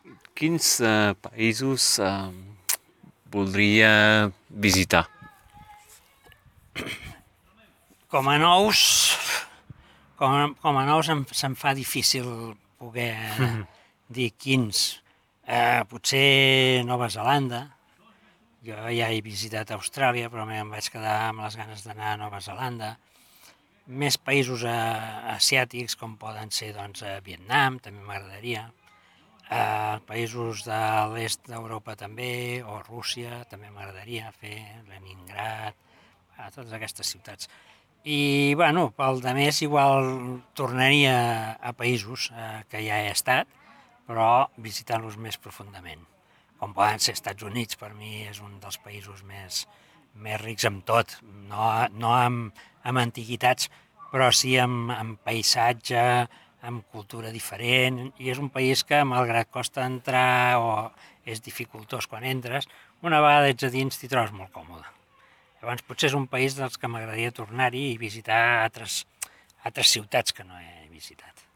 Quins països voldria visitar? Com a nous, com a nous se'm fa difícil poder dir quins. Potser Nova Zelanda. Jo ja he visitat Austràlia, però em vaig quedar amb les ganes d'anar a Nova Zelanda. Més països asiàtics, com poden ser doncs, Vietnam, també m'agradaria. Països de l'est d'Europa també, o Rússia, també m'agradaria fer, Leningrad, totes aquestes ciutats. I, bueno, pel de més igual tornaria a països que ja he estat, però visitant-los més profundament. Com poden ser Estats Units, per mi és un dels països més rics amb tot, no amb antiguitats, però sí amb paisatge, amb cultura diferent, i és un país que, malgrat costa entrar o és dificultós quan entres, una vegada ets a dins t'hi trobes molt còmode. Llavors potser és un país dels que m'agradaria tornar-hi i visitar altres ciutats que no he visitat.